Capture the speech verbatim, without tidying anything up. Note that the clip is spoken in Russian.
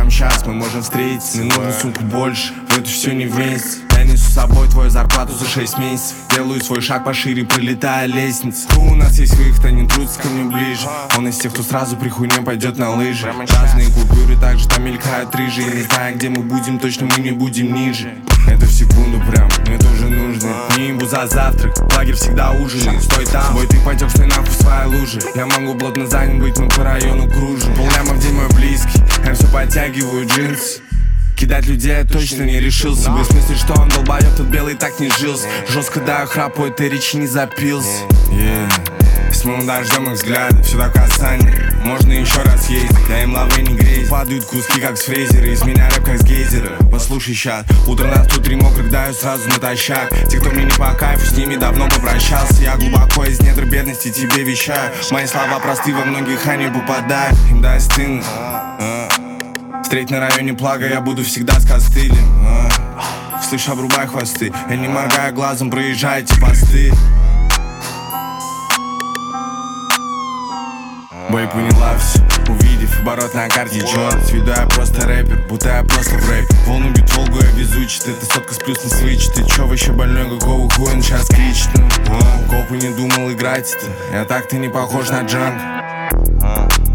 прямо сейчас мы можем встретиться. Мне нужно сумку больше, в это все не вместе. Я несу с собой твою зарплату за шесть месяцев. Делаю свой шаг пошире, пролетая лестницы. У нас есть выход, они трутся ко мне ближе. Он из тех, кто сразу при хуйне пойдет на лыжи. Разные купюры также там мелькают рыжие. Не знаю, где мы будем, точно мы не будем ниже. Это в секунду прям, мне тоже нужно. Не имбу за завтрак, лагерь всегда ужинает. Стой там, бой, ты пойдешь, стой нахуй в своей луже. Я могу плотно занят быть, мы по району кружим. Полляма в день мой близкий, я все подтягиваю джинсы. Кидать людей я точно не решился. В смысле, что он долбоёб, тот белый так не жился. Жестко даю храпу, этой речи не запился. Yeah. Смыл дождем их взгляды, все до касания. Можно еще раз ездить, я им лавы не грезит. Падают куски как с фрезера, из меня рэп как с гейзера. Послушай щас, утро нас тут три мокрых, даю сразу натощак. Те, кто мне не по кайфу, с ними давно попрощался. Я глубоко из недр бедности тебе вещаю. Мои слова просты, во многих они попадают. Им дай стыдно. Встреть на районе плага, я буду всегда с костылем. Слышь, обрубай хвосты, я не моргая глазом, проезжайте посты. Бэй поняла все, увидев оборот на карте черт. С виду я просто рэпер, будто я просто в рэпе. Волну бит Волгу я везу, это сотка с плюс на свич. Ты чё вообще больной, какого хуя он сейчас кричит? Ну, копы не думал играть это, я так-то не похож на Джанго.